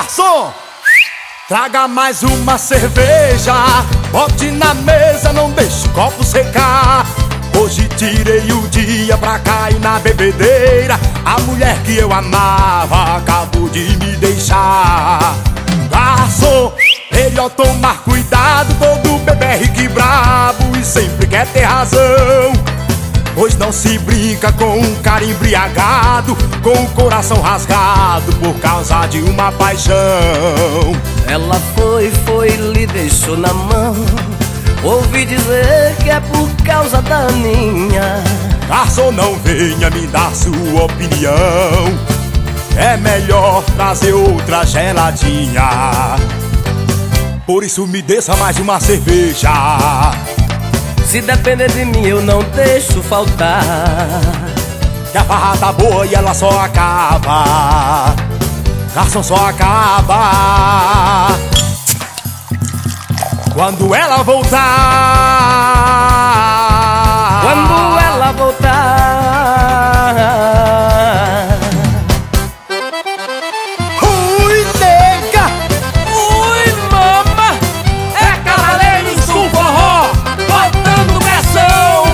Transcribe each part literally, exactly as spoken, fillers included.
garçom, traga mais uma cerveja, bote na mesa, não deixe o copo secar. Hoje tirei o dia pra cair na bebedeira. A mulher que eu amava acabou de me deixar. Garçom, melhor tomar cuidado, todo bebê é rico e brabo e sempre quer ter razão. Pois não se brinca com um cara embriagado, com o coração rasgado por causa de uma paixão. Ela foi, foi, lhe deixou na mão. Ouvi dizer que é por causa da minha. Garçom, não venha me dar sua opinião. É melhor trazer outra geladinha. Por isso me desça mais uma cerveja. Se depender de mim eu não deixo faltar. Que a farra tá boa e ela só acaba. Garçom, só acaba quando ela voltar. Quando ela voltar. Ui, nega! Ui, mama! É Cavaleiros do Forró, botando pressão.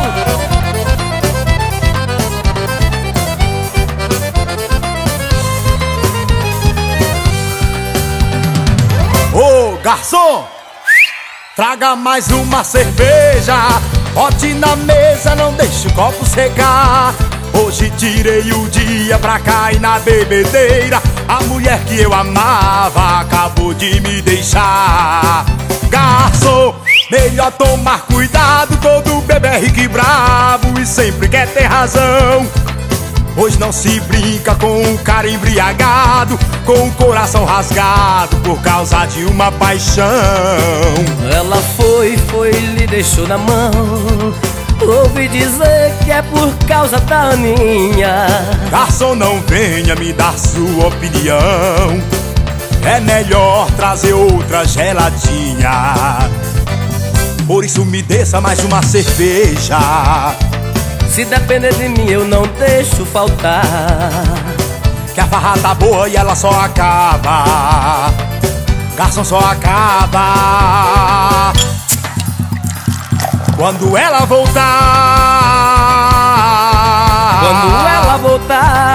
Ô, garçom, traga mais uma cerveja, bote na mesa, não deixe o copo secar. Hoje tirei o dia pra cair na bebedeira. A mulher que eu amava acabou de me deixar. Garçom, melhor tomar cuidado, todo bebê é rico e bravo e sempre quer ter razão. Pois não se brinca com um cara embriagado, com o coração rasgado por causa de uma paixão. Ela foi, foi, lhe deixou na mão. Ouvi dizer que é por causa da minha. Garçom, não venha me dar sua opinião. É melhor trazer outra geladinha. Por isso me desça mais uma cerveja. Se depender de mim eu não deixo faltar. Que a farra tá boa e ela só acaba. Garçom, só acaba quando ela voltar. Quando ela voltar.